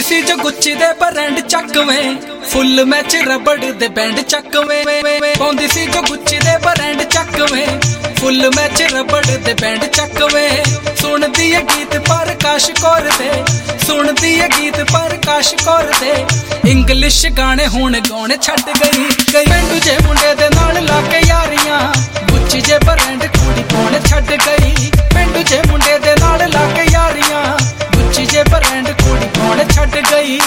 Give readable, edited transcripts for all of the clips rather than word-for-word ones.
सी जो गुच्ची दे ब्रांड चकवें फुल मैच रबड़ दे बैंड चकवें पाउंदी सी जो गुच्ची दे ब्रांड चकवें फुल मैच रबड़ दे बैंड चकवें सुनदी है गीत प्रकाश कौर दे सुनदी है गीत प्रकाश कौर दे इंग्लिश गाने हुण गाने छड्ड गई पेंडू जे मुंडे दे नाल लाके यारियां गुच्ची जे ब्रांड कुड़ी पाउण छड्ड गई पेंडू जे मुंडे दे नाल लाके यारियां गुच्ची जे ब्रांड कुड़ी पाउण छड्ड गई।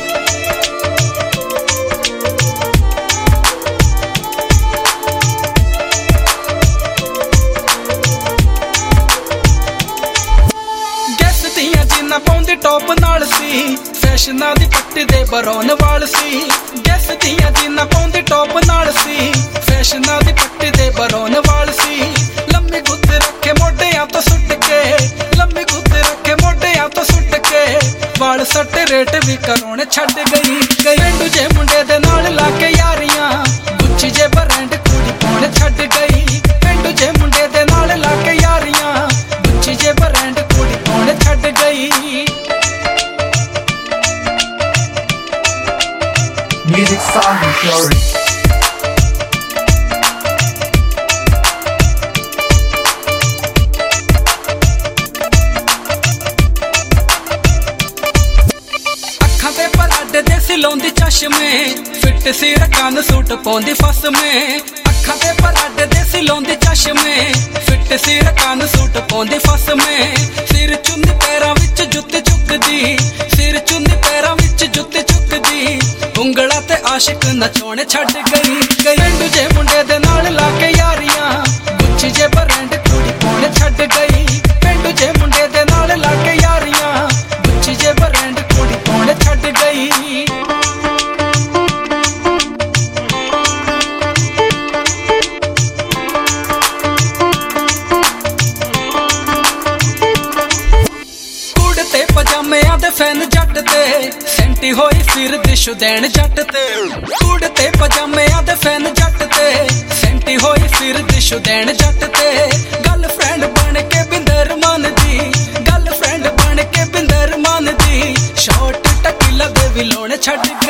पाउंदी टॉप नाल सी फैशना दी पट्टी दे बरौन वाल सी गैस दियां जीना पाउंदी टॉप नाल सी फैशना दी पट्टी दे बरौन वाल सी लम्मी गुत्त रखे मोढियां तो सुट के लम्मी गुत्त रखे मोढियां तो सुट के वाल सट रेट भी करोने छड्ड गई पेंडू जे मुंडे दे नाल लाके यारियां गुच्ची जे ब्रांड कुड़ी पाउण छड्ड गई पेंडू जे मुंडे दे नाल लाके यारियां गुच्ची जे ब्रांड कुड़ी पाउण छड्ड गई। Music Sound Story अखां ते पराडे दे सिलौंदी चश्मे फिट सी रकान सूट पाउंदी फस में अखां ते पराडे दे सिलौंदी चश्मे फिट सी रकान सूट पाउंदी फस में सिर चुन्नी पैरां विच जुत्ती चुकदी सिर चुन्नी पैरां विच जुत्ती चुकदी उंगला ते आशिक नचोने छड्ड गई पेंडू जे मुंडे दे नाल लाके यारियां गुच्ची जे ब्रांड कुड़ी पाउण छड्ड गई पेंडू जे मुंडे दे नाल लाके यारियां गुच्ची जे ब्रांड कुड़ी पाउण छड्ड गई। कुड़ते पजामियां दे फैन जट ते सेंटी होई सिर दी शुदैन जट ते कुड़ते पजामियां दे फैन जट ते सेंटी होई सिर दी शुदैन जट ते गर्लफ्रेंड बन के बिंदर मन दी गर्लफ्रेंड बन के बिंदर मन दी शॉर्ट टकीला दे विलोण छड्ड